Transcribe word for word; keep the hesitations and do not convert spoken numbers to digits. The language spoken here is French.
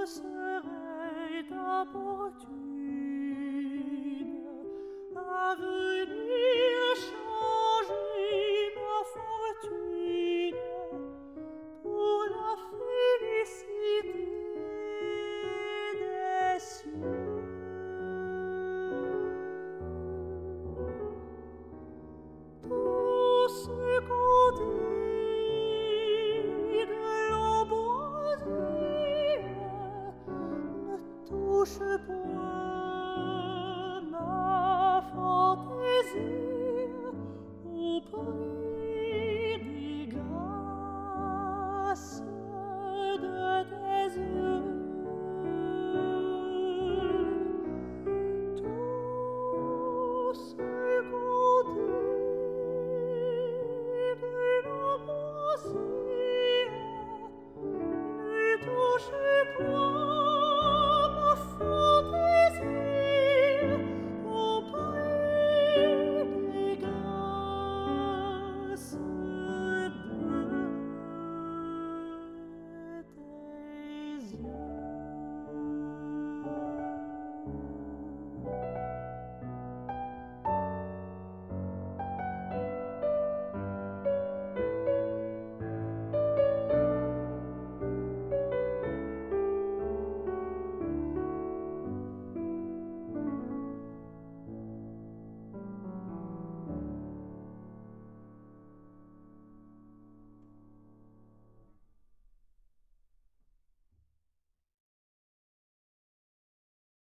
serait importune à venir changer ma fortune pour la félicité des cieux. Tout ce qu'on dit de l'ambroisie ne touche point ma fantaisie au prix des grâces de tes yeux. Tout ce qu'on dit de l'ambroisie ne touche point